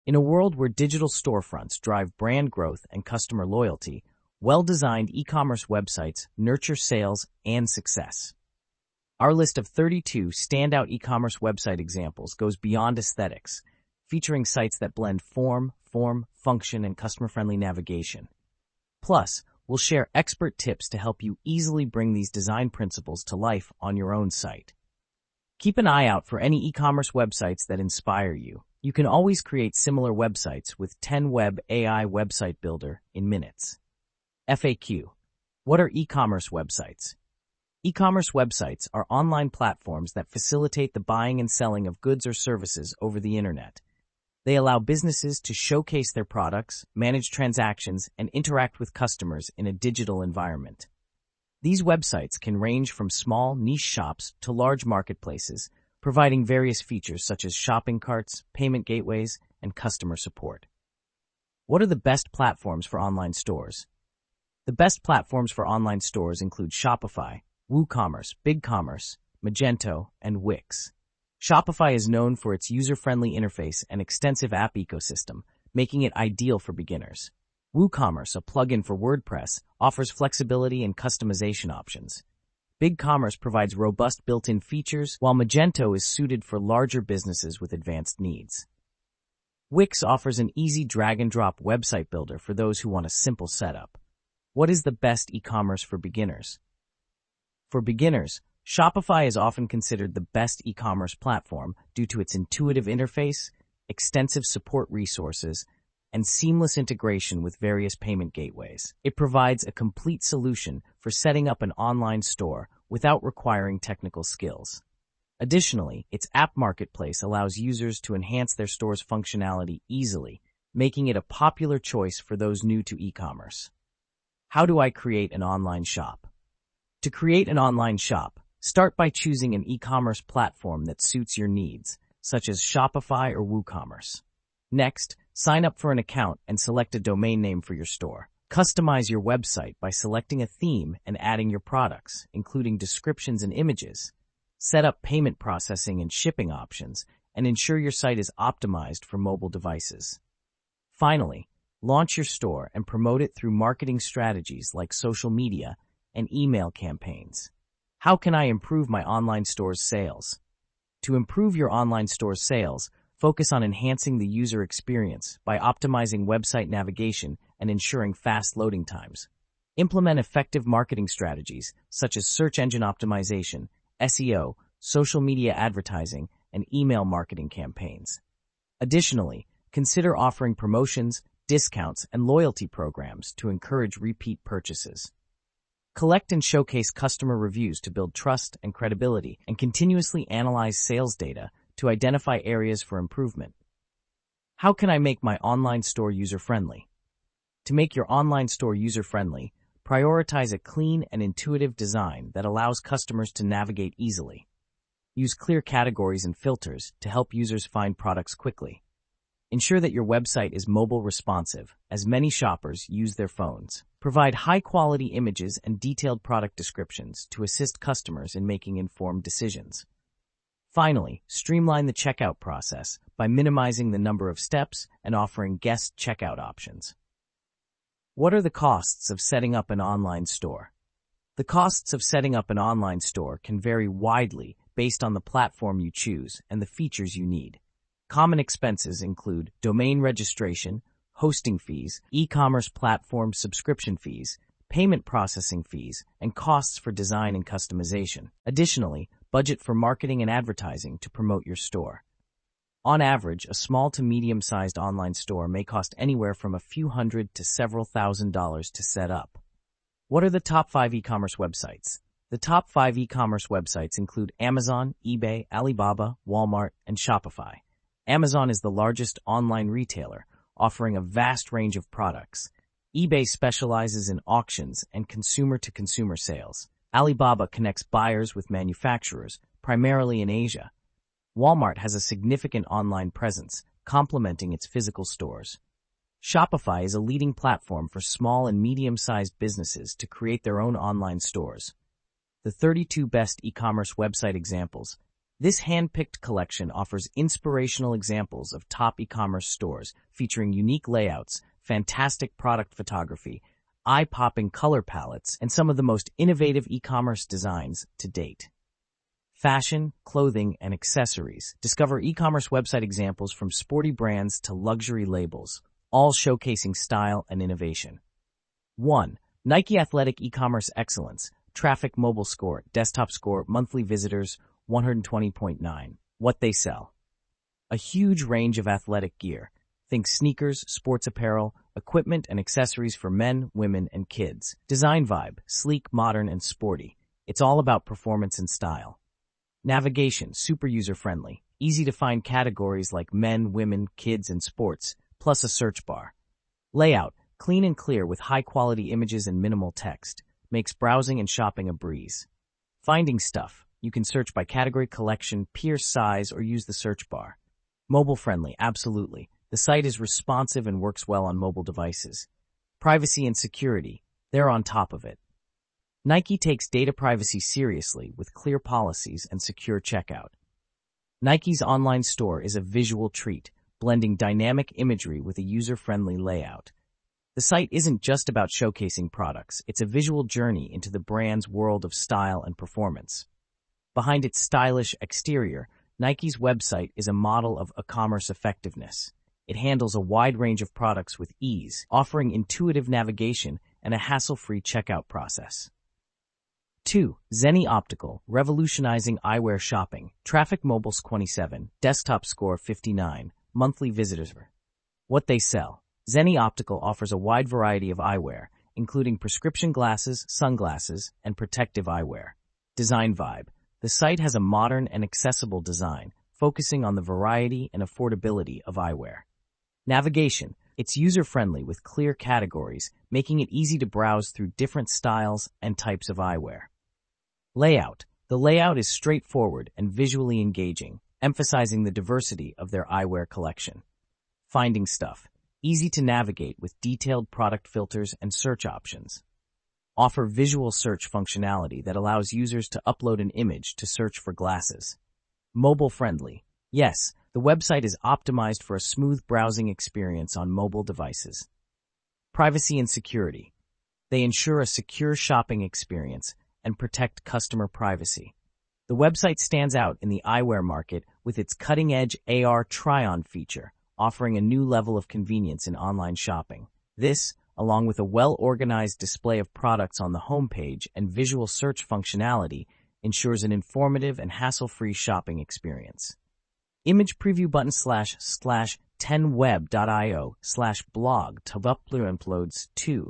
In a world where digital storefronts drive brand growth and customer loyalty, well-designed e-commerce websites nurture sales and success. Our list of 32 standout e-commerce website examples goes beyond aesthetics, featuring sites that blend form, function, and customer-friendly navigation. Plus, we'll share expert tips to help you easily bring these design principles to life on your own site. Keep an eye out for any e-commerce websites that inspire you. You can always create similar websites with 10Web AI Website Builder in minutes. FAQ. What are e-commerce websites? E-commerce websites are online platforms that facilitate the buying and selling of goods or services over the internet. They allow businesses to showcase their products, manage transactions, and interact with customers in a digital environment. These websites can range from small, niche shops to large marketplaces, providing various features such as shopping carts, payment gateways, and customer support. What are the best platforms for online stores? The best platforms for online stores include Shopify, WooCommerce, BigCommerce, Magento, and Wix. Shopify is known for its user-friendly interface and extensive app ecosystem, making it ideal for beginners. WooCommerce, a plugin for WordPress, offers flexibility and customization options. BigCommerce provides robust built-in features, while Magento is suited for larger businesses with advanced needs. Wix offers an easy drag-and-drop website builder for those who want a simple setup. What is the best e-commerce for beginners? For beginners, Shopify is often considered the best e-commerce platform due to its intuitive interface, extensive support resources, and seamless integration with various payment gateways. It provides a complete solution for setting up an online store without requiring technical skills. Additionally, its app marketplace allows users to enhance their store's functionality easily, making it a popular choice for those new to e-commerce. How do I create an online shop? To create an online shop, start by choosing an e-commerce platform that suits your needs, such as Shopify or WooCommerce. Next, sign up for an account and select a domain name for your store. Customize your website by selecting a theme and adding your products, including descriptions and images. Set up payment processing and shipping options, and ensure your site is optimized for mobile devices. Finally, launch your store and promote it through marketing strategies like social media and email campaigns. How can I improve my online store's sales? To improve your online store's sales, focus on enhancing the user experience by optimizing website navigation and ensuring fast loading times. Implement effective marketing strategies such as search engine optimization, SEO, social media advertising, and email marketing campaigns. Additionally, consider offering promotions, discounts, and loyalty programs to encourage repeat purchases. Collect and showcase customer reviews to build trust and credibility, and continuously analyze sales data to identify areas for improvement. How can I make my online store user-friendly? To make your online store user-friendly, prioritize a clean and intuitive design that allows customers to navigate easily. Use clear categories and filters to help users find products quickly. Ensure that your website is mobile responsive, as many shoppers use their phones. Provide high-quality images and detailed product descriptions to assist customers in making informed decisions. Finally, streamline the checkout process by minimizing the number of steps and offering guest checkout options. What are the costs of setting up an online store? The costs of setting up an online store can vary widely based on the platform you choose and the features you need. Common expenses include domain registration, hosting fees, e-commerce platform subscription fees, payment processing fees, and costs for design and customization. Additionally, budget for marketing and advertising to promote your store. On average, a small to medium-sized online store may cost anywhere from a few hundred to several $1,000s to set up. What are the top 5 e-commerce websites? The top 5 e-commerce websites include Amazon, eBay, Alibaba, Walmart, and Shopify. Amazon is the largest online retailer, offering a vast range of products. eBay specializes in auctions and consumer-to-consumer sales. Alibaba connects buyers with manufacturers, primarily in Asia. Walmart has a significant online presence, complementing its physical stores. Shopify is a leading platform for small and medium-sized businesses to create their own online stores. The 32 best e-commerce website examples. This hand-picked collection offers inspirational examples of top e-commerce stores featuring unique layouts, fantastic product photography, eye-popping color palettes, and some of the most innovative e-commerce designs to date. Fashion, clothing, and accessories. Discover e-commerce website examples from sporty brands to luxury labels, all showcasing style and innovation. 1. Nike Athletic E-commerce Excellence. Traffic Mobile Score, Desktop Score, Monthly Visitors, 120.9. What they sell. A huge range of athletic gear. Think sneakers, sports apparel, equipment and accessories for men, women, and kids. Design vibe, sleek, modern, and sporty. It's all about performance and style. Navigation, super user-friendly. Easy to find categories like men, women, kids, and sports, plus a search bar. Layout, clean and clear with high-quality images and minimal text. Makes browsing and shopping a breeze. Finding stuff. You can search by category, collection, pierce size, or use the search bar. Mobile-friendly, absolutely. The site is responsive and works well on mobile devices. Privacy and security. They're on top of it. Nike takes data privacy seriously with clear policies and secure checkout. Nike's online store is a visual treat, blending dynamic imagery with a user-friendly layout. The site isn't just about showcasing products, it's a visual journey into the brand's world of style and performance. Behind its stylish exterior, Nike's website is a model of e-commerce effectiveness. It handles a wide range of products with ease, offering intuitive navigation and a hassle-free checkout process. 2. Zenni Optical, revolutionizing eyewear shopping. Traffic Mobile Score 27, Desktop Score 59, Monthly Visitors. What they sell. Zenni Optical offers a wide variety of eyewear, including prescription glasses, sunglasses, and protective eyewear. Design vibe. The site has a modern and accessible design, focusing on the variety and affordability of eyewear. Navigation. It's user-friendly with clear categories, making it easy to browse through different styles and types of eyewear. Layout. The layout is straightforward and visually engaging, emphasizing the diversity of their eyewear collection. Finding stuff. Easy to navigate with detailed product filters and search options. Offer visual search functionality that allows users to upload an image to search for glasses. Mobile-friendly. Yes, the website is optimized for a smooth browsing experience on mobile devices. Privacy and security. They ensure a secure shopping experience and protect customer privacy. The website stands out in the eyewear market with its cutting-edge AR try-on feature, offering a new level of convenience in online shopping. This, along with a well-organized display of products on the homepage and visual search functionality, ensures an informative and hassle-free shopping experience. Image preview button /10web.io/blog to uploads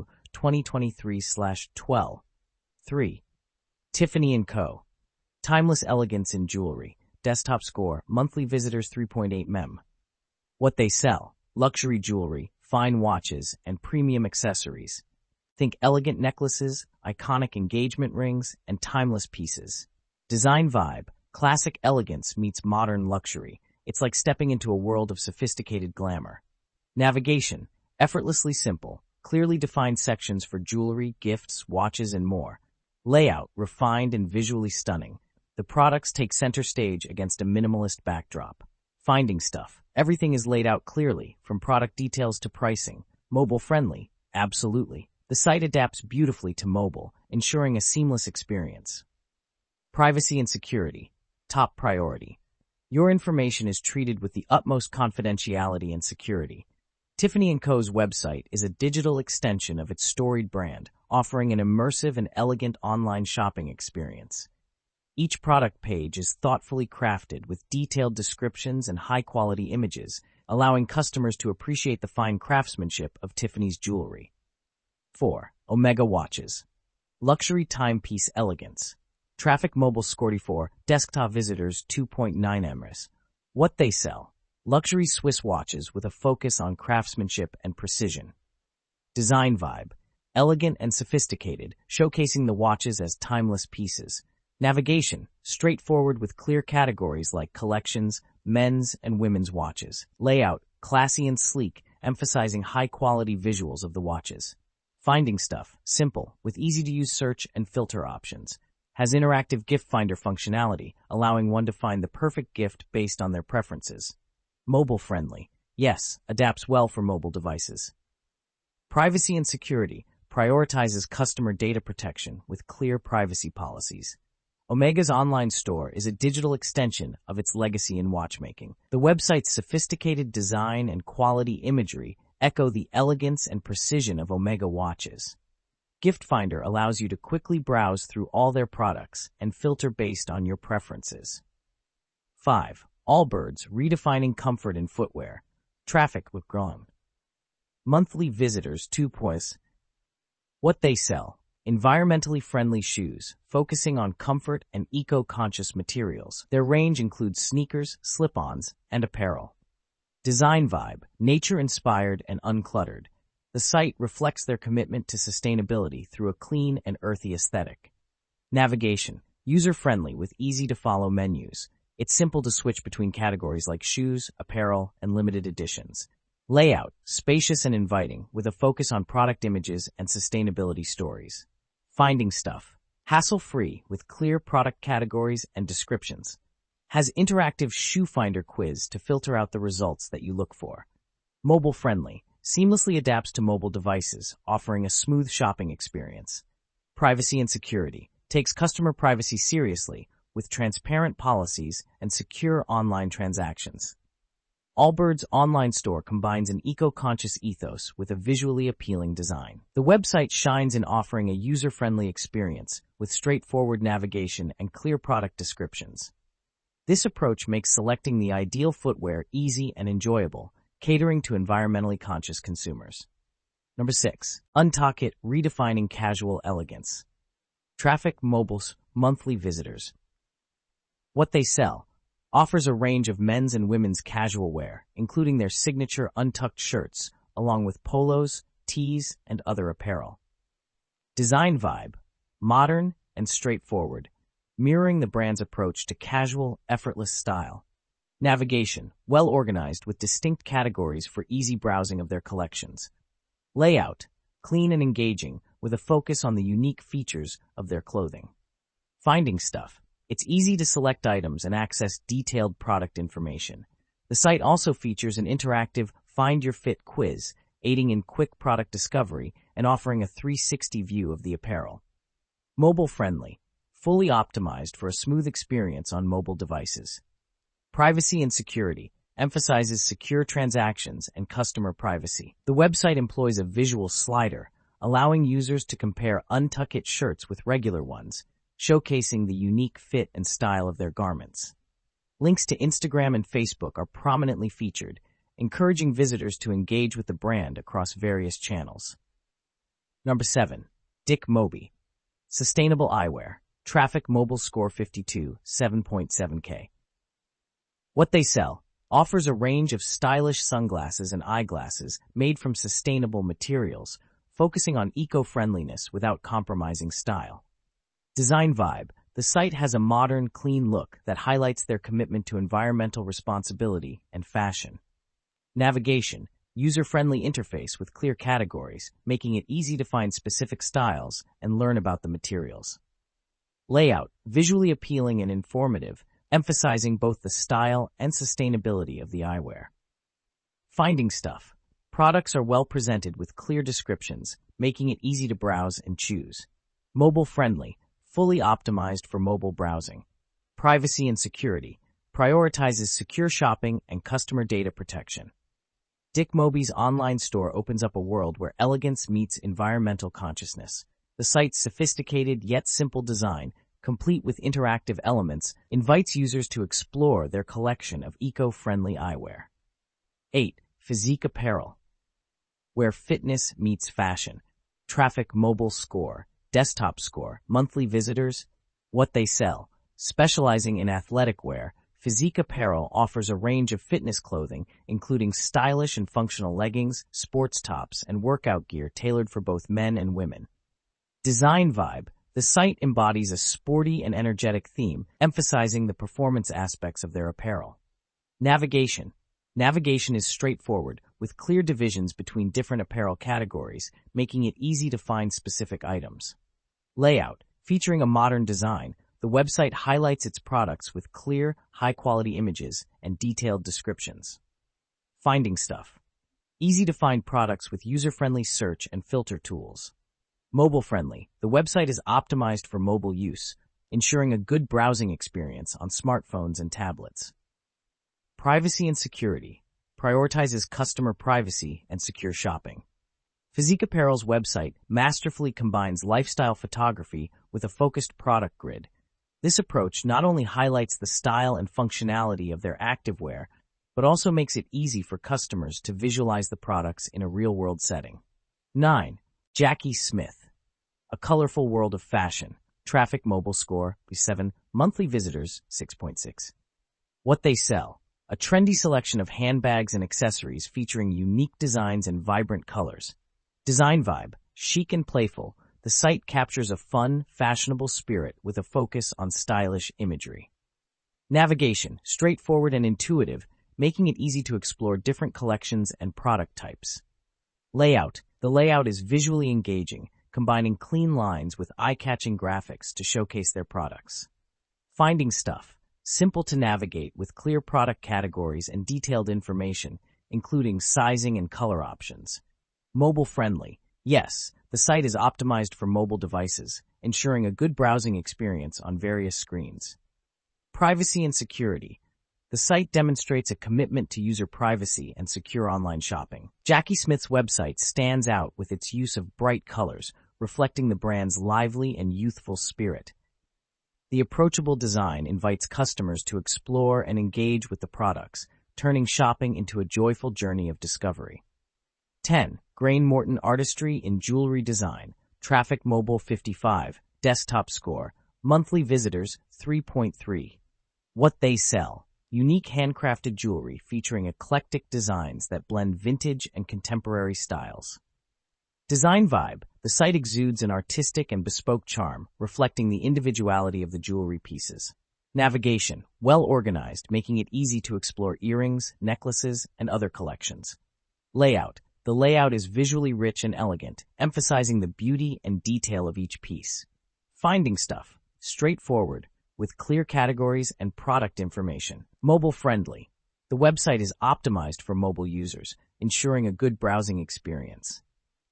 2023/12. 3. Tiffany & Co. Timeless elegance in jewelry. Desktop Score, Monthly Visitors 3.8 mem. What they sell. Luxury jewelry, fine watches, and premium accessories. Think elegant necklaces, iconic engagement rings, and timeless pieces. Design vibe. Classic elegance meets modern luxury. It's like stepping into a world of sophisticated glamour. Navigation. Effortlessly simple. Clearly defined sections for jewelry, gifts, watches, and more. Layout. Refined and visually stunning. The products take center stage against a minimalist backdrop. Finding stuff. Everything is laid out clearly, from product details to pricing. Mobile-friendly. Absolutely. The site adapts beautifully to mobile, ensuring a seamless experience. Privacy and security. Top priority. Your information is treated with the utmost confidentiality and security. Tiffany & Co.'s website is a digital extension of its storied brand, offering an immersive and elegant online shopping experience. Each product page is thoughtfully crafted with detailed descriptions and high-quality images, allowing customers to appreciate the fine craftsmanship of Tiffany's jewelry. 4. Omega Watches. Luxury timepiece elegance. Traffic Mobile Score 4, Desktop Visitors 2.9 mrs. What they sell. Luxury Swiss watches with a focus on craftsmanship and precision. Design vibe. Elegant and sophisticated, showcasing the watches as timeless pieces. Navigation. Straightforward with clear categories like collections, men's and women's watches. Layout. Classy and sleek, emphasizing high-quality visuals of the watches. Finding stuff. Simple, with easy-to-use search and filter options. has interactive gift finder functionality, allowing one to find the perfect gift based on their preferences. Mobile-friendly. Yes, adapts well for mobile devices. Privacy and security prioritizes customer data protection with clear privacy policies. Omega's online store is a digital extension of its legacy in watchmaking. The website's sophisticated design and quality imagery echo the elegance and precision of Omega watches. Gift Finder allows you to quickly browse through all their products and filter based on your preferences. 5. Allbirds, redefining comfort in footwear. Traffic with Grom. Monthly visitors 2. What they sell. Environmentally friendly shoes, focusing on comfort and eco-conscious materials. Their range includes sneakers, slip-ons, and apparel. Design Vibe, nature-inspired and uncluttered. The site reflects their commitment to sustainability through a clean and earthy aesthetic. Navigation, user-friendly with easy-to-follow menus. It's simple to switch between categories like shoes, apparel, and limited editions. Layout, spacious and inviting, with a focus on product images and sustainability stories. Finding stuff, hassle-free with clear product categories and descriptions. Has interactive shoe finder quiz to filter out the results that you look for. Mobile-friendly, seamlessly adapts to mobile devices, offering a smooth shopping experience. Privacy and security, takes customer privacy seriously with transparent policies and secure online transactions. Allbirds' online store combines an eco-conscious ethos with a visually appealing design. The website shines in offering a user-friendly experience with straightforward navigation and clear product descriptions. This approach makes selecting the ideal footwear easy and enjoyable, catering to environmentally conscious consumers. 6. UNTUCKit, redefining casual elegance. Traffic Mobile's monthly visitors. What they sell. Offers a range of men's and women's casual wear, including their signature untucked shirts, along with polos, tees, and other apparel. Design Vibe, modern and straightforward, mirroring the brand's approach to casual, effortless style. Navigation, well organized with distinct categories for easy browsing of their collections. Layout, clean and engaging, with a focus on the unique features of their clothing. Finding stuff. It's easy to select items and access detailed product information. The site also features an interactive Find Your Fit quiz, aiding in quick product discovery and offering a 360 view of the apparel. Mobile-friendly, fully optimized for a smooth experience on mobile devices. Privacy and security, emphasizes secure transactions and customer privacy. The website employs a visual slider, allowing users to compare UNTUCKit shirts with regular ones, showcasing the unique fit and style of their garments. Links to Instagram and Facebook are prominently featured, encouraging visitors to engage with the brand across various channels. 7. Dick Moby. Sustainable eyewear. Traffic Mobile Score 52, 7.7K. What they sell. Offers a range of stylish sunglasses and eyeglasses made from sustainable materials, focusing on eco-friendliness without compromising style. Design Vibe. The site has a modern, clean look that highlights their commitment to environmental responsibility and fashion. Navigation. User-friendly interface with clear categories, making it easy to find specific styles and learn about the materials. Layout. Visually appealing and informative, emphasizing both the style and sustainability of the eyewear. Finding stuff. Products are well presented with clear descriptions, making it easy to browse and choose. Mobile-friendly, fully optimized for mobile browsing. Privacy and security, prioritizes secure shopping and customer data protection. Dick Moby's online store opens up a world where elegance meets environmental consciousness. The site's sophisticated yet simple design, complete with interactive elements, invites users to explore their collection of eco-friendly eyewear. 8. Physique Apparel, where fitness meets fashion. Traffic Mobile Score, Desktop Score, monthly visitors. What they sell. Specializing in athletic wear, Physique Apparel offers a range of fitness clothing, including stylish and functional leggings, sports tops, and workout gear tailored for both men and women. Design Vibe. The site embodies a sporty and energetic theme, emphasizing the performance aspects of their apparel. Navigation. Navigation is straightforward, with clear divisions between different apparel categories, making it easy to find specific items. Layout. Featuring a modern design, the website highlights its products with clear, high-quality images and detailed descriptions. Finding stuff. Easy to find products with user-friendly search and filter tools. Mobile-friendly. The website is optimized for mobile use, ensuring a good browsing experience on smartphones and tablets. Privacy and security. Prioritizes customer privacy and secure shopping. Physique Apparel's website masterfully combines lifestyle photography with a focused product grid. This approach not only highlights the style and functionality of their activewear, but also makes it easy for customers to visualize the products in a real-world setting. 9. Jackie Smith. A colorful world of fashion. Traffic mobile score, 7. Monthly visitors, 6.6. What they sell. A trendy selection of handbags and accessories featuring unique designs and vibrant colors. Design vibe, chic and playful, the site captures a fun, fashionable spirit with a focus on stylish imagery. Navigation, straightforward and intuitive, making it easy to explore different collections and product types. Layout, the layout is visually engaging, combining clean lines with eye-catching graphics to showcase their products. Finding stuff, simple to navigate with clear product categories and detailed information, including sizing and color options. Mobile-friendly. Yes, the site is optimized for mobile devices, ensuring a good browsing experience on various screens. Privacy and security. The site demonstrates a commitment to user privacy and secure online shopping. Jackie Smith's website stands out with its use of bright colors, reflecting the brand's lively and youthful spirit. The approachable design invites customers to explore and engage with the products, turning shopping into a joyful journey of discovery. 10. Grain Morton Artistry in Jewelry Design. Traffic mobile 55. Desktop score. Monthly visitors 3.3. What they sell. Unique handcrafted jewelry featuring eclectic designs that blend vintage and contemporary styles. Design vibe. The site exudes an artistic and bespoke charm, reflecting the individuality of the jewelry pieces. Navigation. Well organized, making it easy to explore earrings, necklaces, and other collections. Layout. The layout is visually rich and elegant, emphasizing the beauty and detail of each piece. Finding stuff. Straightforward, with clear categories and product information. Mobile-friendly. The website is optimized for mobile users, ensuring a good browsing experience.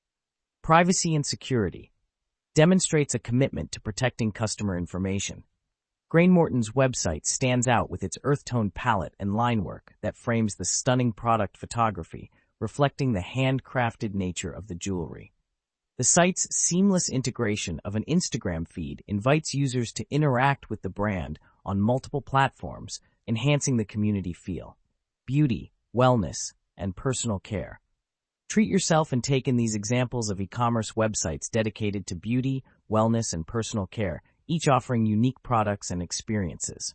Privacy and security. Demonstrates a commitment to protecting customer information. Grain Morton's website stands out with its earth-tone palette and line work that frames the stunning product photography, reflecting the handcrafted nature of the jewelry. The site's seamless integration of an Instagram feed invites users to interact with the brand on multiple platforms, enhancing the community feel. Beauty, wellness, and personal care. Treat yourself and take in these examples of e-commerce websites dedicated to beauty, wellness, and personal care, each offering unique products and experiences.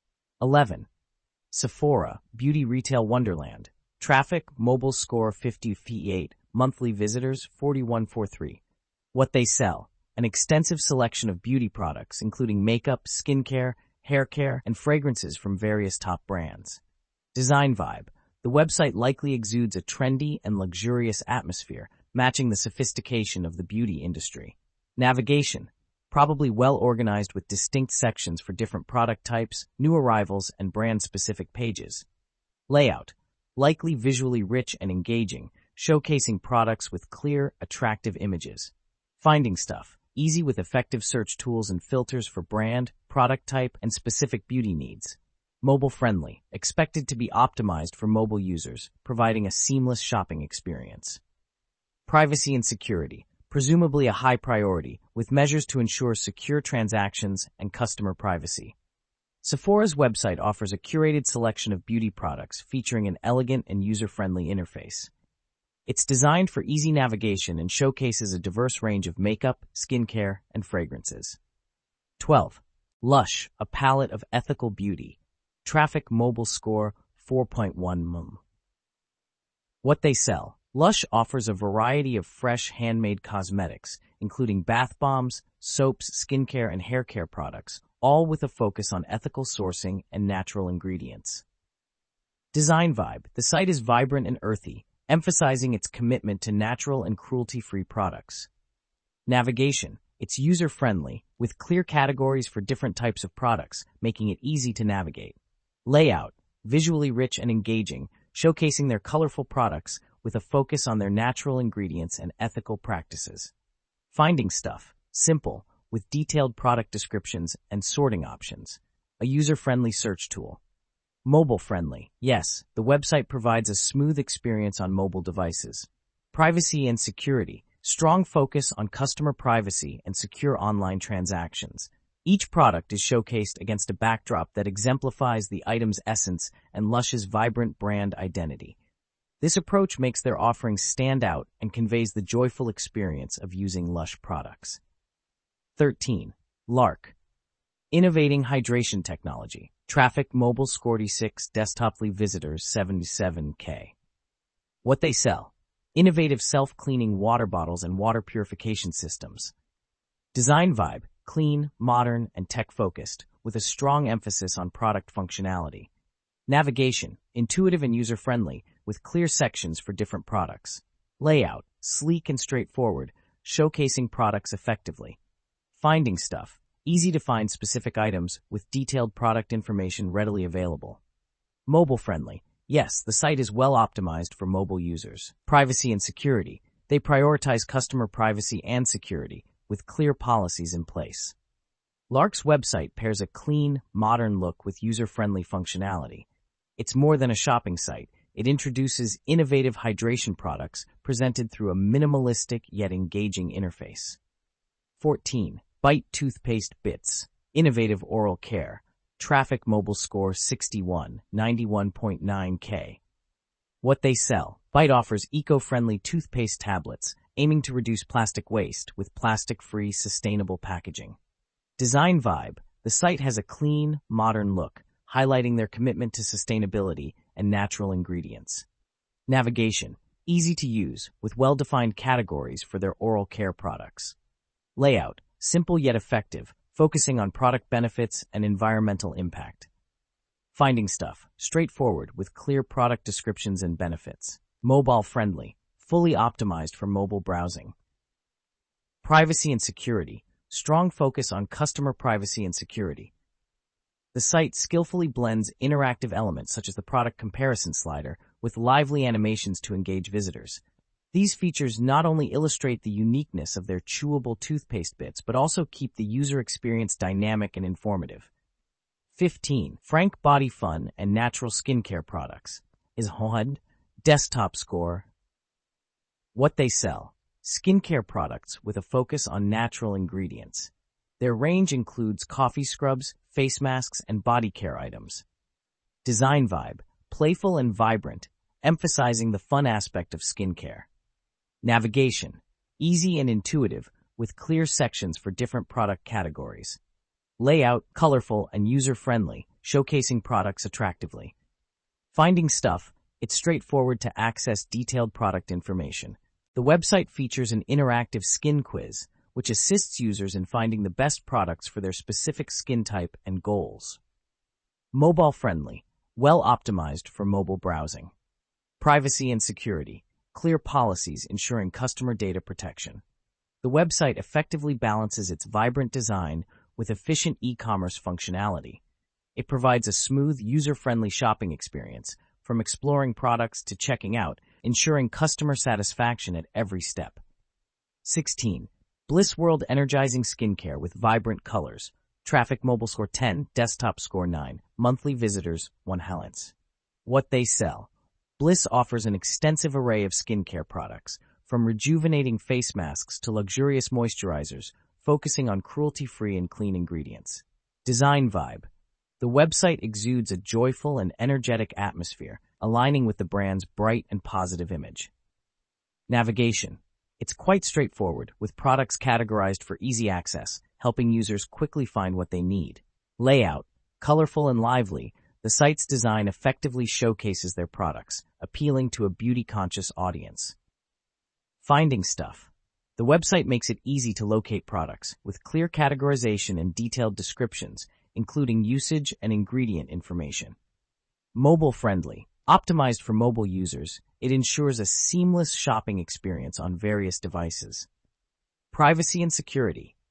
11. Sephora, Beauty Retail Wonderland. Traffic, mobile score 58, monthly visitors 4143. What they sell. An extensive selection of beauty products, including makeup, skincare, hair care, and fragrances from various top brands. Design vibe. The website likely exudes a trendy and luxurious atmosphere, matching the sophistication of the beauty industry. Navigation. Probably well organized with distinct sections for different product types, new arrivals, and brand-specific pages. Layout. Likely visually rich and engaging, showcasing products with clear, attractive images. Finding stuff. Easy with effective search tools and filters for brand, product type, and specific beauty needs. Mobile-friendly, expected to be optimized for mobile users, providing a seamless shopping experience. Privacy and security. Presumably a high priority, with measures to ensure secure transactions and customer privacy. Sephora's website offers a curated selection of beauty products featuring an elegant and user-friendly interface. It's designed for easy navigation and showcases a diverse range of makeup, skincare, and fragrances. 12. Lush, a palette of ethical beauty. Traffic mobile score 4.1. What they sell. Lush offers a variety of fresh handmade cosmetics, including bath bombs, soaps, skincare, and hair care products, all with a focus on ethical sourcing and natural ingredients. Design vibe. The site is vibrant and earthy, emphasizing its commitment to natural and cruelty-free products. Navigation. It's user-friendly, with clear categories for different types of products, making it easy to navigate. Layout, visually rich and engaging, showcasing their colorful products with a focus on their natural ingredients and ethical practices. Finding stuff, simple, with detailed product descriptions and sorting options. A user-friendly search tool. Mobile-friendly. Yes, the website provides a smooth experience on mobile devices. Privacy and security. Strong focus on customer privacy and secure online transactions. Each product is showcased against a backdrop that exemplifies the item's essence and Lush's vibrant brand identity. This approach makes their offerings stand out and conveys the joyful experience of using Lush products. 13. Lark. Innovating hydration technology. Traffic mobile score 6 desktoply visitors 77K. What they sell. Innovative self-cleaning water bottles and water purification systems. Design vibe, clean, modern, and tech-focused, with a strong emphasis on product functionality. Navigation, intuitive and user-friendly, with clear sections for different products. Layout, sleek and straightforward, showcasing products effectively. Finding stuff, easy to find specific items with detailed product information readily available. Mobile-friendly. Yes, the site is well optimized for mobile users. Privacy and security. They prioritize customer privacy and security, with clear policies in place. Lark's website pairs a clean, modern look with user-friendly functionality. It's more than a shopping site. It introduces innovative hydration products presented through a minimalistic yet engaging interface. 14. Bite Toothpaste Bits. Innovative oral care. Traffic mobile score 61, 91.9K. What they sell. Bite offers eco-friendly toothpaste tablets, aiming to reduce plastic waste with plastic-free, sustainable packaging. Design vibe. The site has a clean, modern look, highlighting their commitment to sustainability and natural ingredients. Navigation. Easy to use, with well-defined categories for their oral care products. Layout. Simple yet effective, focusing on product benefits and environmental impact. Finding stuff, straightforward with clear product descriptions and benefits. Mobile-friendly, fully optimized for mobile browsing. Privacy and security, strong focus on customer privacy and security. The site skillfully blends interactive elements such as the product comparison slider with lively animations to engage visitors. These features not only illustrate the uniqueness of their chewable toothpaste bits, but also keep the user experience dynamic and informative. 15. Frank Body Fun and Natural Skincare Products. Is HUD desktop score. What they sell. Skincare products with a focus on natural ingredients. Their range includes coffee scrubs, face masks, and body care items. Design vibe, playful and vibrant, emphasizing the fun aspect of skincare. Navigation, easy and intuitive, with clear sections for different product categories. Layout, colorful and user-friendly, showcasing products attractively. Finding stuff, it's straightforward to access detailed product information. The website features an interactive skin quiz, which assists users in finding the best products for their specific skin type and goals. Mobile-friendly, well-optimized for mobile browsing. Privacy and security, clear policies ensuring customer data protection. The website effectively balances its vibrant design with efficient e-commerce functionality. It provides a smooth, user-friendly shopping experience, from exploring products to checking out, ensuring customer satisfaction at every step. 16. Bliss World Energizing Skincare with Vibrant Colors. Traffic mobile score 10, desktop score 9, monthly visitors 1 Helens. What they sell. Bliss offers an extensive array of skincare products, from rejuvenating face masks to luxurious moisturizers, focusing on cruelty-free and clean ingredients. Design vibe. The website exudes a joyful and energetic atmosphere, aligning with the brand's bright and positive image. Navigation. It's quite straightforward, with products categorized for easy access, helping users quickly find what they need. Layout. Colorful and lively, the site's design effectively showcases their products, appealing to a beauty-conscious audience. Finding stuff. The website makes it easy to locate products, with clear categorization and detailed descriptions, including usage and ingredient information. Mobile-friendly. Optimized for mobile users, it ensures a seamless shopping experience on various devices. Privacy and security.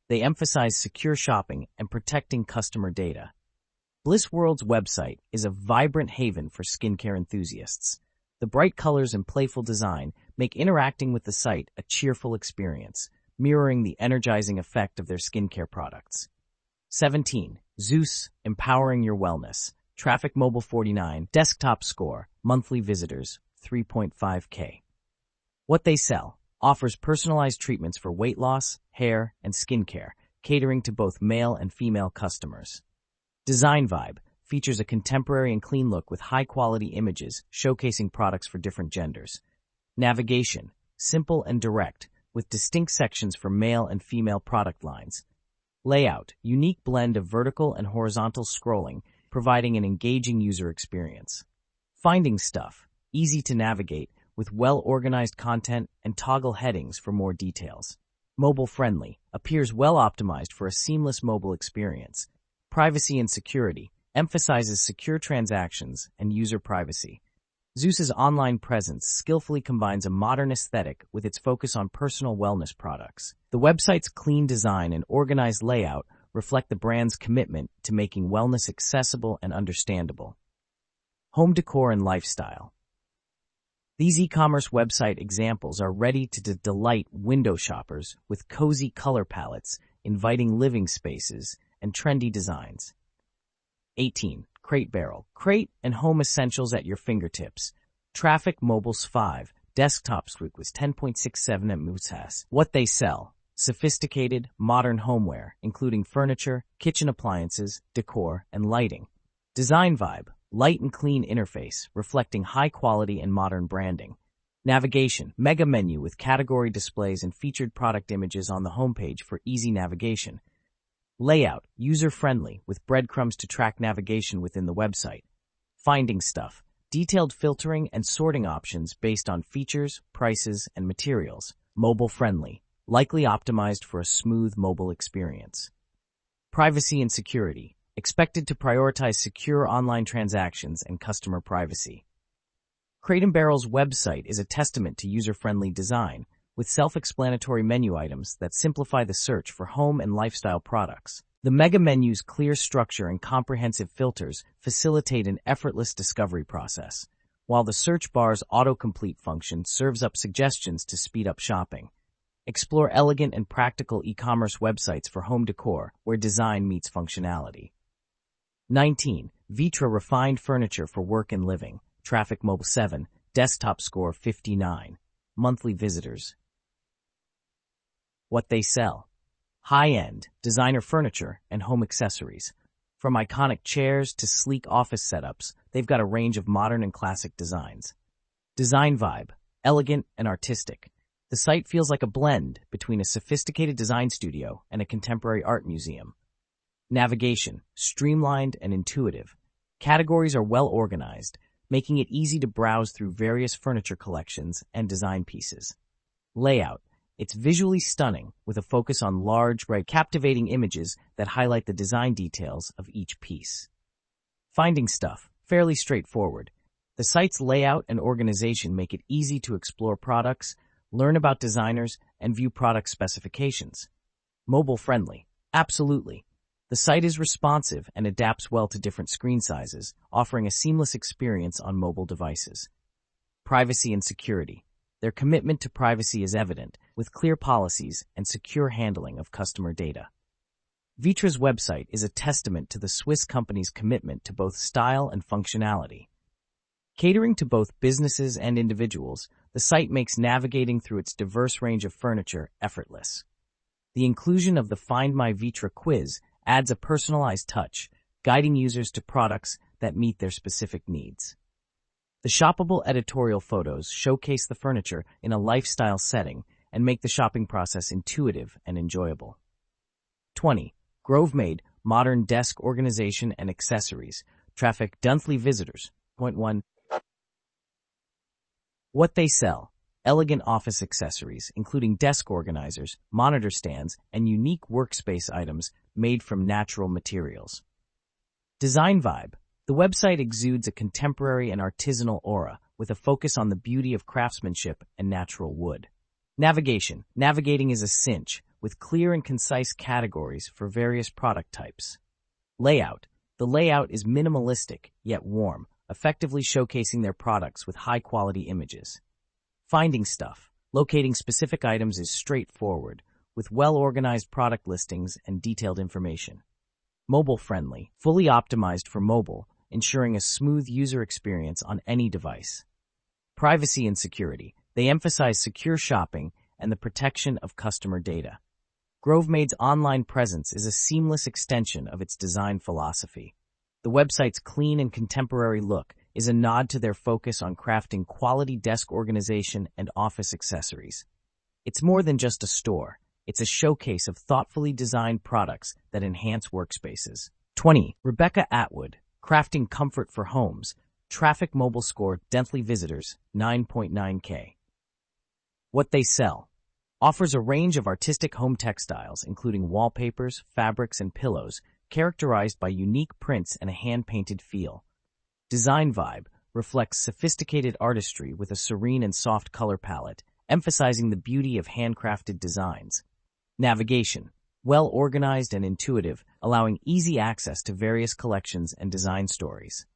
They emphasize secure shopping and protecting customer data. Bliss World's website is a vibrant haven for skincare enthusiasts. The bright colors and playful design make interacting with the site a cheerful experience, mirroring the energizing effect of their skincare products. 17. Zeus, empowering your wellness. Traffic Mobile 49, desktop score, monthly visitors, 3.5K. What they sell offers personalized treatments for weight loss, hair, and skincare, catering to both male and female customers. Design Vibe features a contemporary and clean look with high-quality images showcasing products for different genders. Navigation, simple and direct, with distinct sections for male and female product lines. Layout, unique blend of vertical and horizontal scrolling, providing an engaging user experience. Finding stuff, easy to navigate, with well-organized content and toggle headings for more details. Mobile-friendly, appears well-optimized for a seamless mobile experience. Privacy and security, emphasizes secure transactions and user privacy. Zeus's online presence skillfully combines a modern aesthetic with its focus on personal wellness products. The website's clean design and organized layout reflect the brand's commitment to making wellness accessible and understandable. Home decor and lifestyle. These e-commerce website examples are ready to delight window shoppers with cozy color palettes, inviting living spaces, and trendy designs. 18. Crate Barrel. Crate and home essentials at your fingertips. Traffic Mobile's 5. Desktop Squeak was 10.67 at Mootas. What they sell. Sophisticated, modern homeware, including furniture, kitchen appliances, decor, and lighting. Design Vibe. Light and clean interface, reflecting high quality and modern branding. Navigation. Mega menu with category displays and featured product images on the homepage for easy navigation. Layout, user-friendly, with breadcrumbs to track navigation within the website. Finding stuff, detailed filtering and sorting options based on features, prices, and materials. Mobile-friendly, likely optimized for a smooth mobile experience. Privacy and security, expected to prioritize secure online transactions and customer privacy. Crate & Barrel's website is a testament to user-friendly design, with self-explanatory menu items that simplify the search for home and lifestyle products. The mega menu's clear structure and comprehensive filters facilitate an effortless discovery process, while the search bar's autocomplete function serves up suggestions to speed up shopping. Explore elegant and practical e-commerce websites for home decor where design meets functionality. 19. Vitra refined furniture for work and living. Traffic Mobile 7, desktop score 59. Monthly visitors. What they sell. High-end, designer furniture and home accessories. From iconic chairs to sleek office setups, they've got a range of modern and classic designs. Design Vibe, elegant and artistic. The site feels like a blend between a sophisticated design studio and a contemporary art museum. Navigation, streamlined and intuitive. Categories are well organized, making it easy to browse through various furniture collections and design pieces. Layout, it's visually stunning with a focus on large, bright, captivating images that highlight the design details of each piece. Finding stuff, fairly straightforward. The site's layout and organization make it easy to explore products, learn about designers, and view product specifications. Mobile-friendly, absolutely. The site is responsive and adapts well to different screen sizes, offering a seamless experience on mobile devices. Privacy and security. Their commitment to privacy is evident, with clear policies and secure handling of customer data. Vitra's website is a testament to the Swiss company's commitment to both style and functionality. Catering to both businesses and individuals, the site makes navigating through its diverse range of furniture effortless. The inclusion of the Find My Vitra quiz adds a personalized touch, guiding users to products that meet their specific needs. The shoppable editorial photos showcase the furniture in a lifestyle setting and make the shopping process intuitive and enjoyable. 20. Grovemade, modern desk organization and accessories. Traffic monthly visitors. 0.1. What they sell. Elegant office accessories, including desk organizers, monitor stands, and unique workspace items made from natural materials. Design Vibe. The website exudes a contemporary and artisanal aura, with a focus on the beauty of craftsmanship and natural wood. Navigation. Navigating is a cinch, with clear and concise categories for various product types. Layout. The layout is minimalistic, yet warm, effectively showcasing their products with high-quality images. Finding stuff. Locating specific items is straightforward, with well-organized product listings and detailed information. Mobile-friendly, fully optimized for mobile, ensuring a smooth user experience on any device. Privacy and security. They emphasize secure shopping and the protection of customer data. GroveMade's online presence is a seamless extension of its design philosophy. The website's clean and contemporary look is a nod to their focus on crafting quality desk organization and office accessories. It's more than just a store. It's a showcase of thoughtfully designed products that enhance workspaces. 20. Rebecca Atwood, Crafting Comfort for Homes. Traffic mobile score, monthly visitors, 9.9K. What they sell. Offers a range of artistic home textiles, including wallpapers, fabrics, and pillows, characterized by unique prints and a hand-painted feel. Design Vibe reflects sophisticated artistry with a serene and soft color palette, emphasizing the beauty of handcrafted designs. Navigation. Well-organized and intuitive, allowing easy access to various collections and design stories.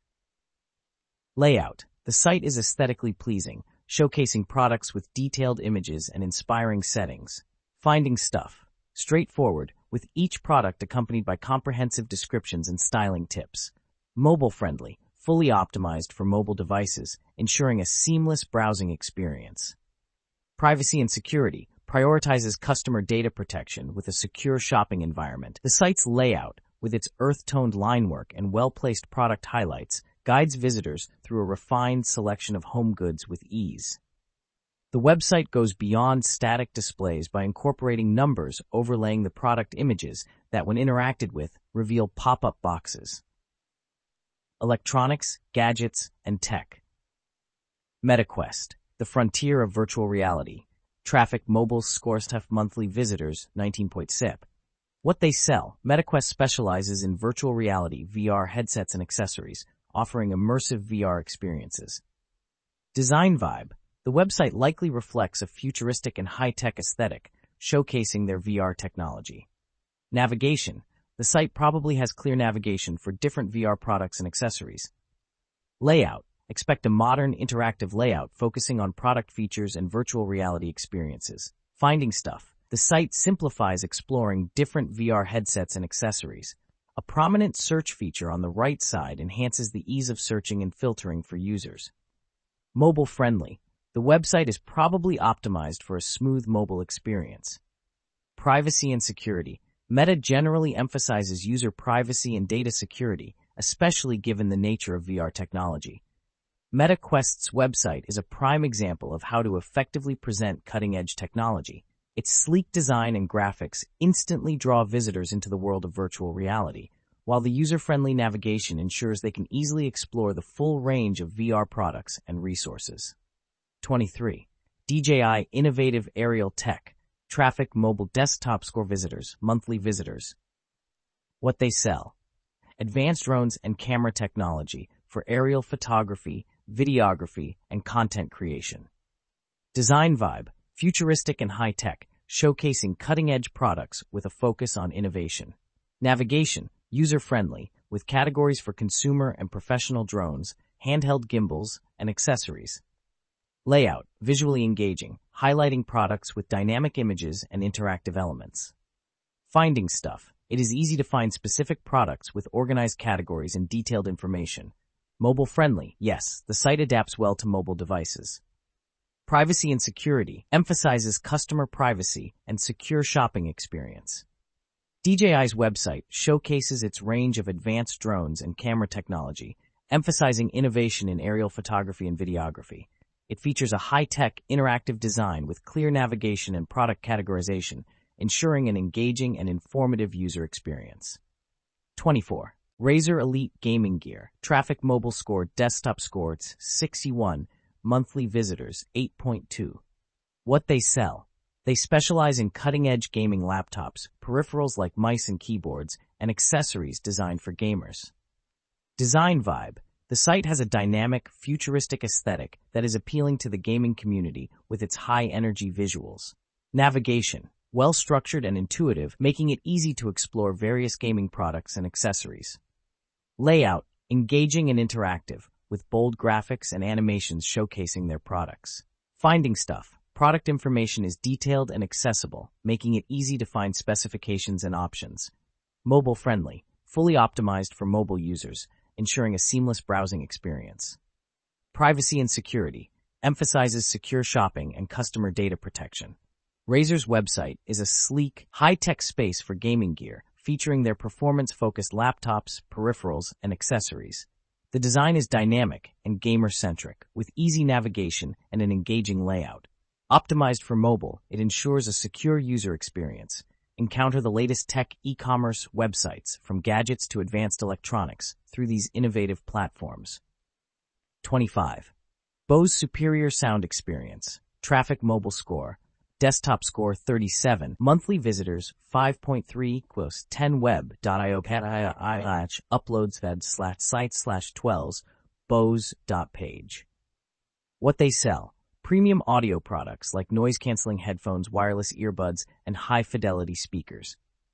Layout. The site is aesthetically pleasing, showcasing products with detailed images and inspiring settings. Finding stuff. Straightforward, with each product accompanied by comprehensive descriptions and styling tips. Mobile-friendly, fully optimized for mobile devices, ensuring a seamless browsing experience. Privacy and security prioritizes customer data protection with a secure shopping environment. The site's layout, with its earth-toned linework and well-placed product highlights, guides visitors through a refined selection of home goods with ease. The website goes beyond static displays by incorporating numbers overlaying the product images that, when interacted with, reveal pop-up boxes. Electronics, gadgets, and tech. MetaQuest, the frontier of virtual reality. Traffic mobile scorestuff monthly visitors, 19.6. What they sell. MetaQuest specializes in virtual reality, VR headsets and accessories, offering immersive VR experiences. Design Vibe. The website likely reflects a futuristic and high-tech aesthetic, showcasing their VR technology. Navigation. The site probably has clear navigation for different VR products and accessories. Layout. Expect a modern, interactive layout focusing on product features and virtual reality experiences. Finding stuff. The site simplifies exploring different VR headsets and accessories. A prominent search feature on the right side enhances the ease of searching and filtering for users. Mobile-friendly. The website is probably optimized for a smooth mobile experience. Privacy and security. Meta generally emphasizes user privacy and data security, especially given the nature of VR technology. MetaQuest's website is a prime example of how to effectively present cutting-edge technology. Its sleek design and graphics instantly draw visitors into the world of virtual reality, while the user-friendly navigation ensures they can easily explore the full range of VR products and resources. 23. DJI Innovative Aerial Tech. Traffic mobile desktop score visitors, monthly visitors. What they sell. Advanced drones and camera technology for aerial photography, videography, and content creation. Design Vibe. Futuristic and high-tech, showcasing cutting-edge products with a focus on innovation. Navigation. User-friendly, with categories for consumer and professional drones, handheld gimbals, and accessories. Layout. Visually engaging, highlighting products with dynamic images and interactive elements. Finding stuff. It is easy to find specific products with organized categories and detailed information. Mobile-friendly. Yes, the site adapts well to mobile devices. Privacy and security emphasizes customer privacy and secure shopping experience. DJI's website showcases its range of advanced drones and camera technology, emphasizing innovation in aerial photography and videography. It features a high-tech, interactive design with clear navigation and product categorization, ensuring an engaging and informative user experience. 24. Razer Elite Gaming Gear. Traffic mobile score desktop scores 61, monthly visitors 8.2. What they sell. They specialize in cutting-edge gaming laptops, peripherals like mice and keyboards, and accessories designed for gamers. Design Vibe. The site has a dynamic, futuristic aesthetic that is appealing to the gaming community with its high-energy visuals. Navigation. well-structured and intuitive, making it easy to explore various gaming products and accessories. Layout, engaging and interactive, with bold graphics and animations showcasing their products. Finding stuff. Product information is detailed and accessible, making it easy to find specifications and options. Mobile-friendly, fully optimized for mobile users, ensuring a seamless browsing experience. Privacy and security, emphasizes secure shopping and customer data protection. Razer's website is a sleek, high-tech space for gaming gear, featuring their performance-focused laptops, peripherals, and accessories. The design is dynamic and gamer-centric, with easy navigation and an engaging layout. Optimized for mobile, it ensures a secure user experience. Encounter the latest tech e-commerce websites, from gadgets to advanced electronics, through these innovative platforms. 25. Bose superior sound experience. Traffic mobile score. Desktop score 37. Monthly visitors 5.3. 10 web.io uploads fed/site/12s Bose.page. What they sell. Premium audio products like noise-canceling headphones, wireless earbuds, and high-fidelity speakers.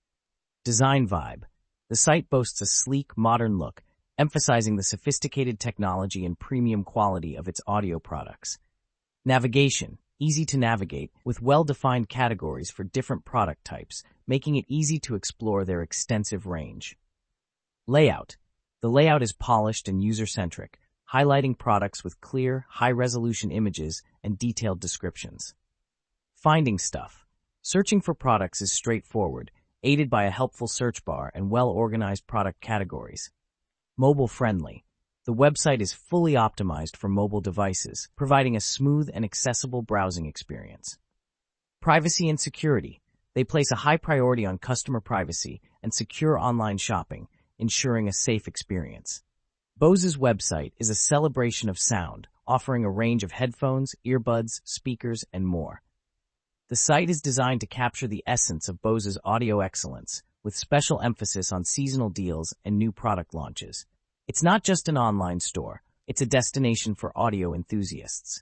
Design vibe. The site boasts a sleek, modern look, emphasizing the sophisticated technology and premium quality of its audio products. Navigation. Easy to navigate, with well-defined categories for different product types, making it easy to explore their extensive range. Layout. The layout is polished and user-centric, highlighting products with clear, high-resolution images and detailed descriptions. Finding stuff. Searching for products is straightforward, aided by a helpful search bar and well-organized product categories. Mobile-friendly. The website is fully optimized for mobile devices, providing a smooth and accessible browsing experience. Privacy and security. They place a high priority on customer privacy and secure online shopping, ensuring a safe experience. Bose's website is a celebration of sound, offering a range of headphones, earbuds, speakers, and more. The site is designed to capture the essence of Bose's audio excellence, with special emphasis on seasonal deals and new product launches. It's not just an online store, it's a destination for audio enthusiasts.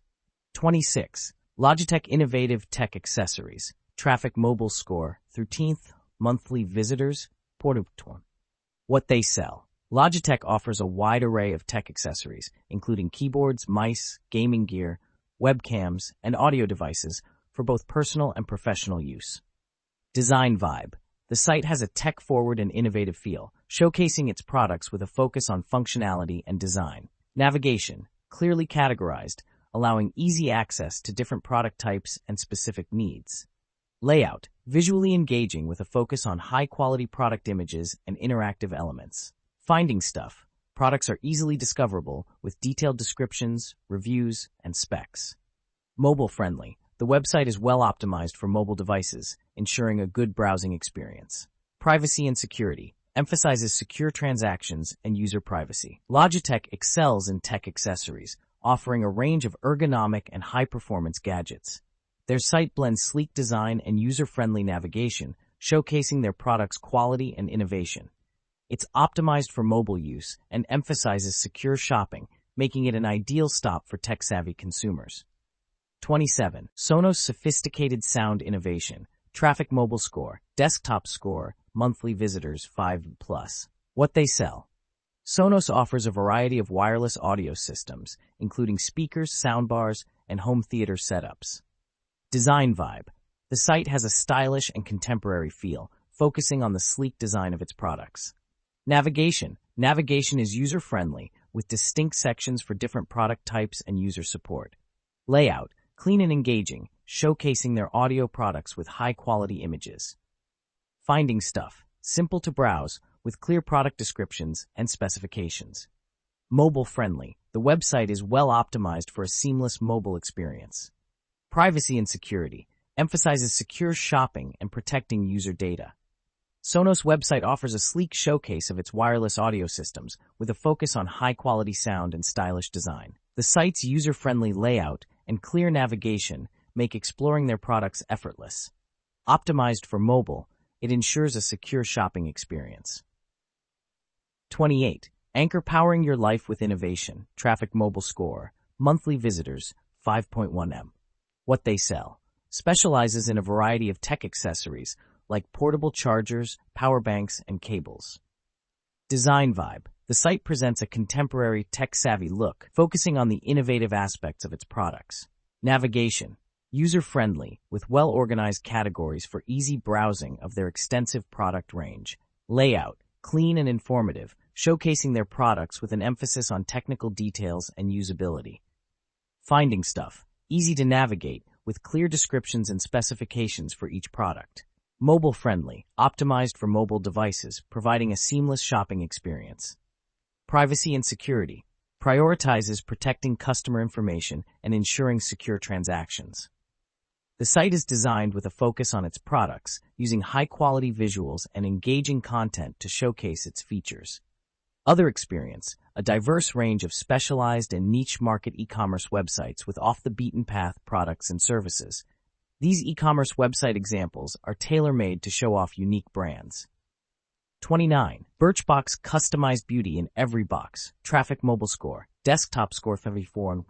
26. Logitech Innovative Tech Accessories. Traffic mobile score, 13th, monthly visitors, Porto. What they sell. Logitech offers a wide array of tech accessories, including keyboards, mice, gaming gear, webcams, and audio devices for both personal and professional use. Design vibe. The site has a tech-forward and innovative feel, showcasing its products with a focus on functionality and design. Navigation, clearly categorized, allowing easy access to different product types and specific needs. Layout, visually engaging with a focus on high-quality product images and interactive elements. Finding stuff, products are easily discoverable with detailed descriptions, reviews, and specs. Mobile-friendly. The website is well optimized for mobile devices, ensuring a good browsing experience. Privacy and security. Emphasizes secure transactions and user privacy. Logitech excels in tech accessories, offering a range of ergonomic and high-performance gadgets. Their site blends sleek design and user-friendly navigation, showcasing their products' quality and innovation. It's optimized for mobile use and emphasizes secure shopping, making it an ideal stop for tech-savvy consumers. 27. Sonos Sophisticated Sound Innovation. Traffic mobile score. Desktop score. Monthly visitors 5+. What they sell. Sonos offers a variety of wireless audio systems, including speakers, soundbars, and home theater setups. Design vibe. The site has a stylish and contemporary feel, focusing on the sleek design of its products. Navigation. Navigation is user-friendly, with distinct sections for different product types and user support. Layout. Clean and engaging, showcasing their audio products with high-quality images. Finding stuff. Simple to browse, with clear product descriptions and specifications. Mobile-friendly. The website is well optimized for a seamless mobile experience. Privacy and security. Emphasizes secure shopping and protecting user data. Sonos website offers a sleek showcase of its wireless audio systems, with a focus on high-quality sound and stylish design. The site's user-friendly layout and clear navigation make exploring their products effortless. Optimized for mobile, it ensures a secure shopping experience. 28. Anchor powering your life with innovation. Traffic mobile score. Monthly visitors 5.1 m. What they sell. specializes in a variety of tech accessories like portable chargers, power banks, and cables. Design Vibe. The site presents a contemporary, tech-savvy look, focusing on the innovative aspects of its products. Navigation. User-friendly, with well-organized categories for easy browsing of their extensive product range. Layout. Clean and informative, showcasing their products with an emphasis on technical details and usability. Finding stuff. Easy to navigate, with clear descriptions and specifications for each product. Mobile-friendly, optimized for mobile devices, providing a seamless shopping experience. Privacy and security. Prioritizes protecting customer information and ensuring secure transactions. The site is designed with a focus on its products, using high-quality visuals and engaging content to showcase its features. Other experience, a diverse range of specialized and niche market e-commerce websites with off-the-beaten-path products and services. These e-commerce website examples are tailor-made to show off unique brands. 29. Birchbox customized beauty in every box. Traffic mobile score. Desktop score 54 on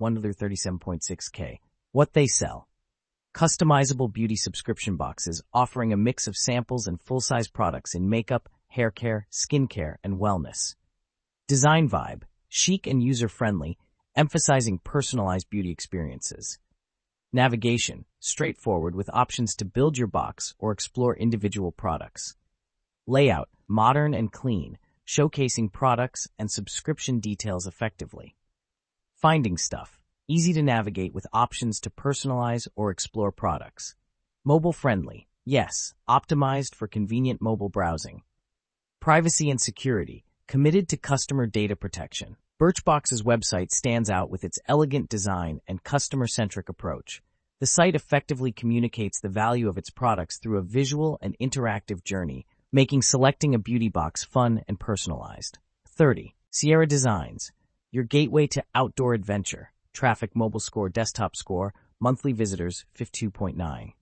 137.6K. What they sell. Customizable beauty subscription boxes offering a mix of samples and full-size products in makeup, hair care, skincare, and wellness. Design Vibe. Chic and user-friendly, emphasizing personalized beauty experiences. Navigation. Straightforward with options to build your box or explore individual products. Layout. Modern and clean, showcasing products and subscription details effectively. Finding stuff. Easy to navigate with options to personalize or explore products. Mobile-friendly. Yes, optimized for convenient mobile browsing. Privacy and security. Committed to customer data protection. Birchbox's website stands out with its elegant design and customer-centric approach. The site effectively communicates the value of its products through a visual and interactive journey, making selecting a beauty box fun and personalized. 30. Sierra Designs. Your gateway to outdoor adventure. Traffic mobile score, desktop score, monthly visitors 52.9.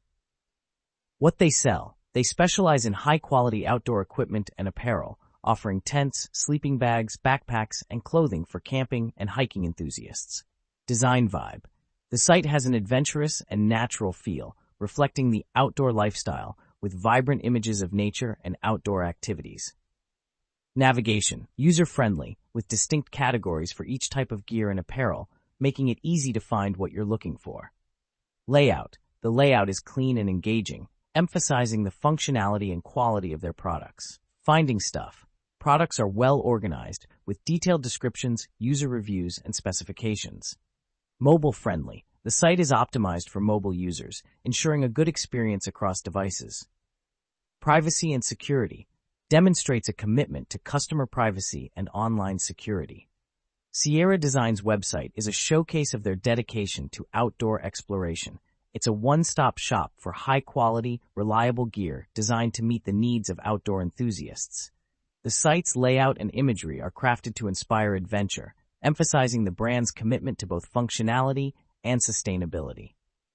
What they sell. They specialize in high-quality outdoor equipment and apparel, offering tents, sleeping bags, backpacks, and clothing for camping and hiking enthusiasts. Design Vibe. The site has an adventurous and natural feel, reflecting the outdoor lifestyle with vibrant images of nature and outdoor activities. Navigation. User-friendly, with distinct categories for each type of gear and apparel, making it easy to find what you're looking for. Layout. The layout is clean and engaging, emphasizing the functionality and quality of their products. Finding stuff. Products are well organized, with detailed descriptions, user reviews, and specifications. Mobile-friendly. The site is optimized for mobile users, ensuring a good experience across devices. Privacy and security. Demonstrates a commitment to customer privacy and online security. Sierra Design's website is a showcase of their dedication to outdoor exploration. It's a one-stop shop for high-quality, reliable gear designed to meet the needs of outdoor enthusiasts. The site's layout and imagery are crafted to inspire adventure, emphasizing the brand's commitment to both functionality and sustainability.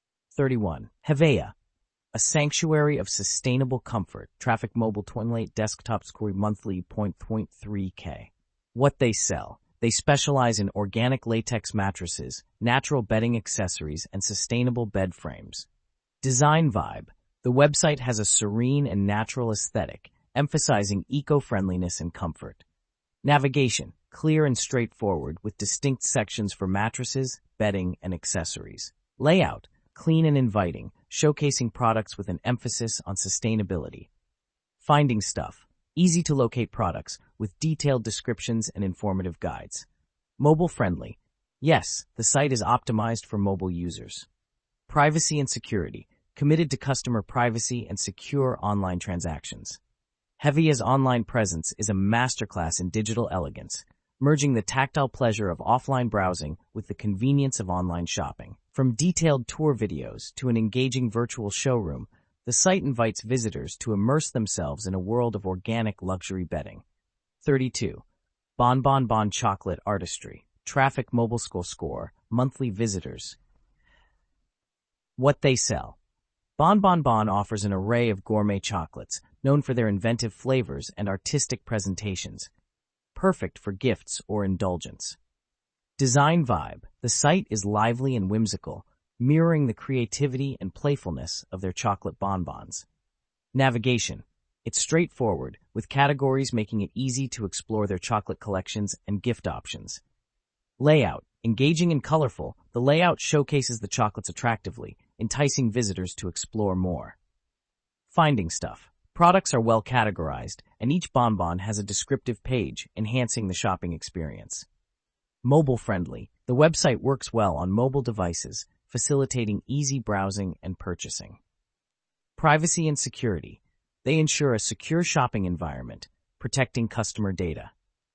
31. Hevea. A sanctuary of sustainable comfort. Traffic mobile 28 desktop score monthly 0.3K. What they sell. They specialize in organic latex mattresses, natural bedding accessories, and sustainable bed frames. Design Vibe. The website has a serene and natural aesthetic, emphasizing eco-friendliness and comfort. Navigation. Clear and straightforward with distinct sections for mattresses, bedding, and accessories. Layout. Clean and inviting, showcasing products with an emphasis on sustainability. Finding stuff. Easy to locate products with detailed descriptions and informative guides. Mobile-friendly. Yes, the site is optimized for mobile users. Privacy and security. Committed to customer privacy and secure online transactions. Hevea's online presence is a masterclass in digital elegance, merging the tactile pleasure of offline browsing with the convenience of online shopping. From detailed tour videos to an engaging virtual showroom, the site invites visitors to immerse themselves in a world of organic luxury bedding. 32. Bon Bon Bon Chocolate Artistry. Traffic mobile score, monthly visitors. What they sell. Bon Bon Bon offers an array of gourmet chocolates, known for their inventive flavors and artistic presentations, perfect for gifts or indulgence. Design Vibe. The site is lively and whimsical, mirroring the creativity and playfulness of their chocolate bonbons. Navigation. It's straightforward, with categories making it easy to explore their chocolate collections and gift options. Layout. Engaging and colorful, the layout showcases the chocolates attractively, enticing visitors to explore more. Finding stuff. Products are well categorized, and each bonbon has a descriptive page, enhancing the shopping experience. Mobile-friendly. The website works well on mobile devices, facilitating easy browsing and purchasing. Privacy and security. They ensure a secure shopping environment, protecting customer data.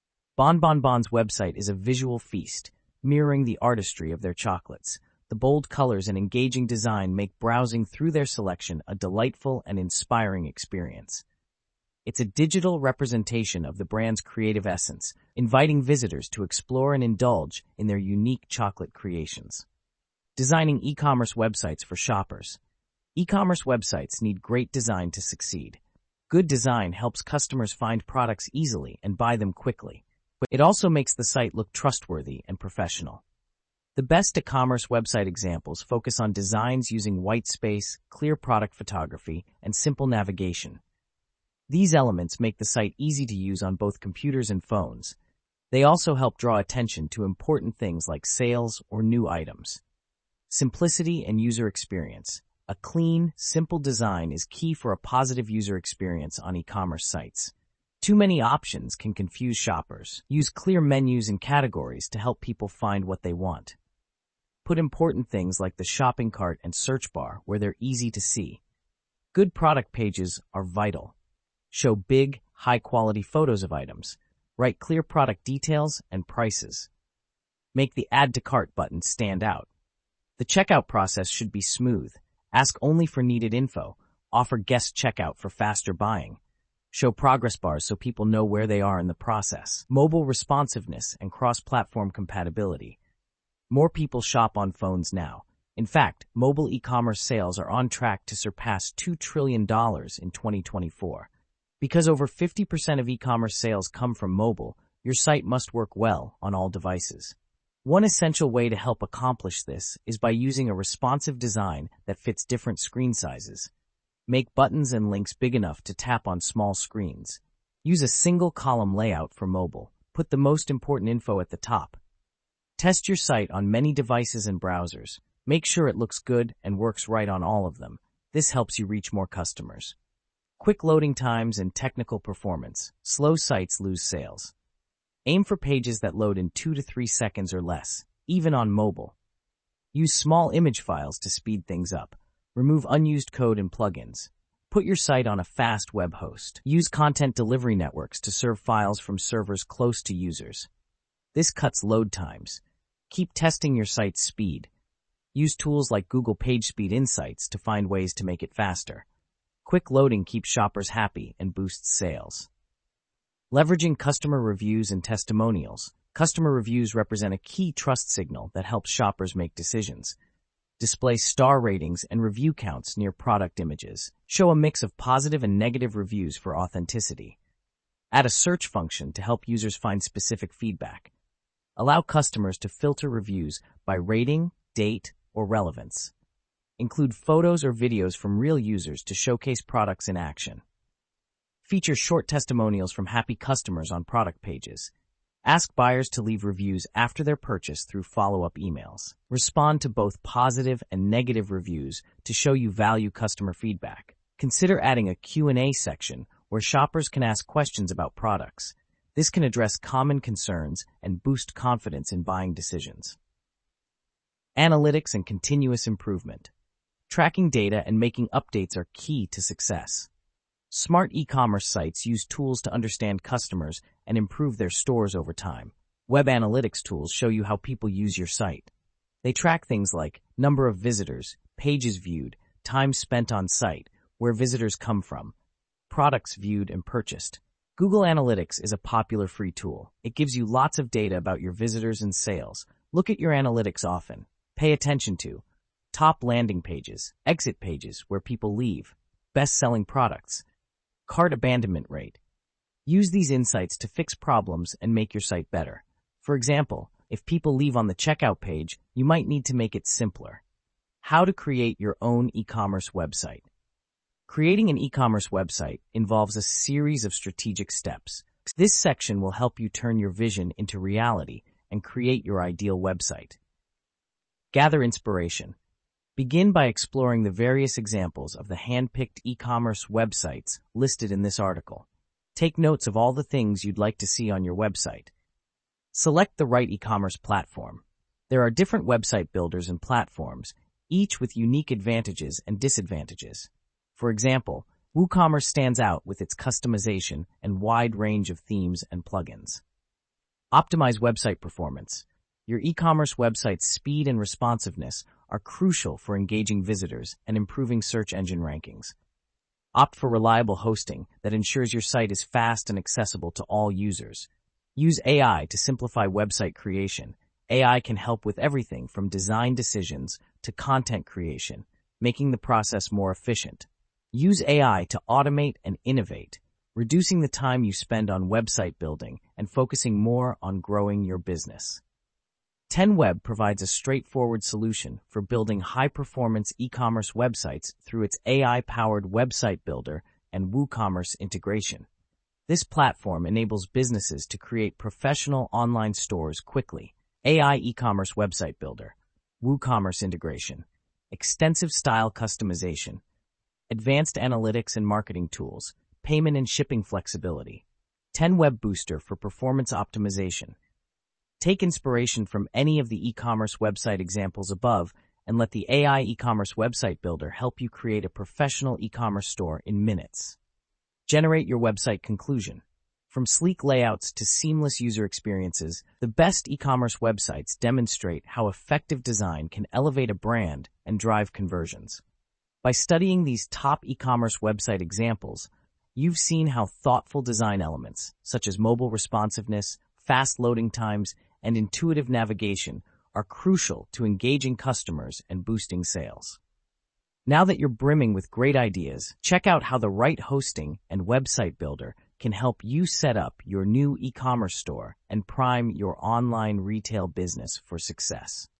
Bonbon's website is a visual feast, mirroring the artistry of their chocolates. The bold colors and engaging design make browsing through their selection a delightful and inspiring experience. It's a digital representation of the brand's creative essence, inviting visitors to explore and indulge in their unique chocolate creations. Designing e-commerce websites for shoppers. E-commerce websites need great design to succeed. Good design helps customers find products easily and buy them quickly. But it also makes the site look trustworthy and professional. The best e-commerce website examples focus on designs using white space, clear product photography, and simple navigation. These elements make the site easy to use on both computers and phones. They also help draw attention to important things like sales or new items. Simplicity and user experience. A clean, simple design is key for a positive user experience on e-commerce sites. Too many options can confuse shoppers. Use clear menus and categories to help people find what they want. Put important things like the shopping cart and search bar where they're easy to see. Good product pages are vital. Show big, high-quality photos of items. Write clear product details and prices. Make the Add to Cart button stand out. The checkout process should be smooth. Ask only for needed info. Offer guest checkout for faster buying. Show progress bars so people know where they are in the process. Mobile responsiveness and cross-platform compatibility. More people shop on phones now. In fact, mobile e-commerce sales are on track to surpass $2 trillion in 2024. Because over 50% of e-commerce sales come from mobile, your site must work well on all devices. One essential way to help accomplish this is by using a responsive design that fits different screen sizes. Make buttons and links big enough to tap on small screens. Use a single column layout for mobile. Put the most important info at the top. Test your site on many devices and browsers. Make sure it looks good and works right on all of them. This helps you reach more customers. Quick loading times and technical performance. Slow sites lose sales. Aim for pages that load in 2 to 3 seconds or less, even on mobile. Use small image files to speed things up. Remove unused code and plugins. Put your site on a fast web host. Use content delivery networks to serve files from servers close to users. This cuts load times. Keep testing your site's speed. Use tools like Google PageSpeed Insights to find ways to make it faster. Quick loading keeps shoppers happy and boosts sales. Leveraging customer reviews and testimonials. Customer reviews represent a key trust signal that helps shoppers make decisions. Display star ratings and review counts near product images. Show a mix of positive and negative reviews for authenticity. Add a search function to help users find specific feedback. Allow customers to filter reviews by rating, date, or relevance. Include photos or videos from real users to showcase products in action. Feature short testimonials from happy customers on product pages. Ask buyers to leave reviews after their purchase through follow-up emails. Respond to both positive and negative reviews to show you value customer feedback. Consider adding a Q&A section where shoppers can ask questions about products. This can address common concerns and boost confidence in buying decisions. Analytics and continuous improvement. Tracking data and making updates are key to success. Smart e-commerce sites use tools to understand customers and improve their stores over time. Web analytics tools show you how people use your site. They track things like number of visitors, pages viewed, time spent on site, where visitors come from, products viewed and purchased. Google Analytics is a popular free tool. It gives you lots of data about your visitors and sales. Look at your analytics often. Pay attention to top landing pages, exit pages where people leave, best-selling products, cart abandonment rate. Use these insights to fix problems and make your site better. For example, if people leave on the checkout page, you might need to make it simpler. How to create your own e-commerce website. Creating an e-commerce website involves a series of strategic steps. This section will help you turn your vision into reality and create your ideal website. Gather inspiration. Begin by exploring the various examples of the hand-picked e-commerce websites listed in this article. Take notes of all the things you'd like to see on your website. Select the right e-commerce platform. There are different website builders and platforms, each with unique advantages and disadvantages. For example, WooCommerce stands out with its customization and wide range of themes and plugins. Optimize website performance. Your e-commerce website's speed and responsiveness are crucial for engaging visitors and improving search engine rankings. Opt for reliable hosting that ensures your site is fast and accessible to all users. Use AI to simplify website creation. AI can help with everything from design decisions to content creation, making the process more efficient. Use AI to automate and innovate, reducing the time you spend on website building and focusing more on growing your business. 10Web provides a straightforward solution for building high-performance e-commerce websites through its AI-powered website builder and WooCommerce integration. This platform enables businesses to create professional online stores quickly. AI e-commerce website builder, WooCommerce integration, extensive style customization, advanced analytics and marketing tools, payment and shipping flexibility. 10Web Booster for performance optimization. Take inspiration from any of the e-commerce website examples above and let the AI e-commerce website builder help you create a professional e-commerce store in minutes. Generate your website conclusion. From sleek layouts to seamless user experiences, the best e-commerce websites demonstrate how effective design can elevate a brand and drive conversions. By studying these top e-commerce website examples, you've seen how thoughtful design elements, such as mobile responsiveness, fast loading times, and intuitive navigation, are crucial to engaging customers and boosting sales. Now that you're brimming with great ideas, check out how the right hosting and website builder can help you set up your new e-commerce store and prime your online retail business for success.